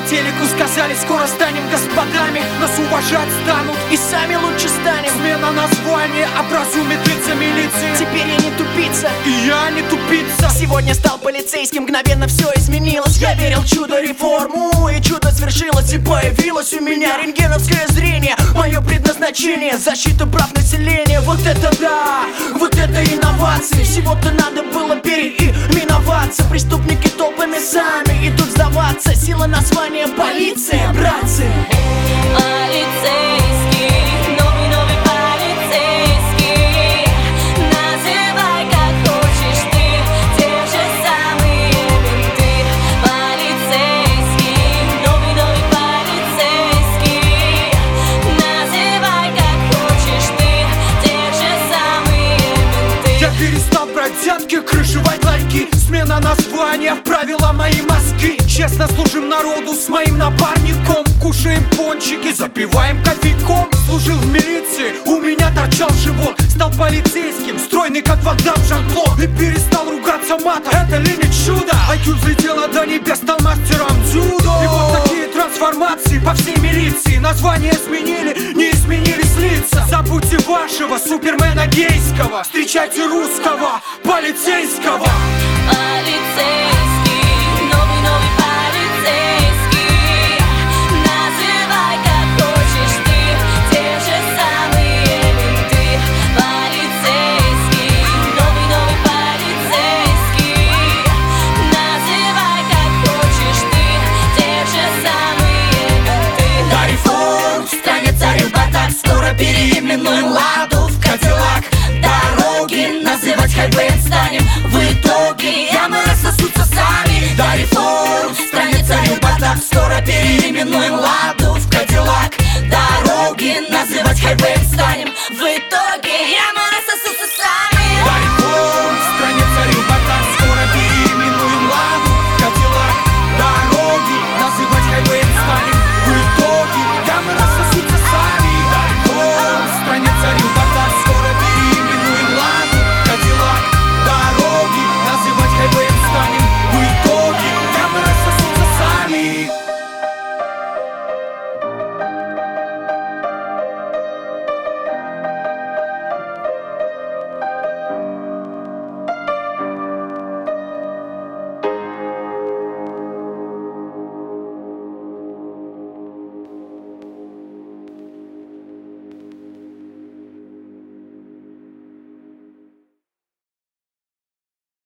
телеку сказали, скоро станем господами. Нас уважать станут и сами лучше станем. Смена названия образумит лица милиции. Теперь я не тупица, и я не тупица. Сегодня стал полицейским, мгновенно все изменилось. Я верил в чудо-реформу, и чудо свершилось. И появилось у меня рентгеновское зрение. Мое предназначение — защита прав населения. Вот это да, вот это инновации. Всего-то надо было переименоваться. Преступники толпами сами идут сдаваться. Сила названия — полиция, братцы. Полицейский, новый полицейский. Называй как хочешь ты, те же самые менты. Полицейский, новый полицейский. Называй как хочешь ты, те же самые менты. Я перестал брать взятки, крышевать ларьки. Смена названия вправила мои мозги. Честно служим народу с моим напарником. Кушаем пончики, запиваем кофейком. Служил в милиции, у меня торчал живот. Стал полицейским, стройный как Ван Дам Жан-Клод. И перестал ругаться матом, это ли не чудо? IQ взлетело до небес, стал мастером дзюдо. И вот такие трансформации по всей милиции. Название сменили, не изменились лица. Забудьте вашего супермена гейского, встречайте русского полицейского. Полицейский, новый полицейский. Называй как хочешь ты, те же самые менты. Полицейский, новый полицейский. Называй как хочешь ты, те же самые менты. До реформ в стране царил бардак. Скоро переименуем Ладу в Кадиллак. Дороги называть хайвеем станем. В итоге ямы рассосутся сами. До реформ в стране царил бардак. Скоро переименуем Ладу в Кадиллак. Дороги называть хайвеем станем. В итоге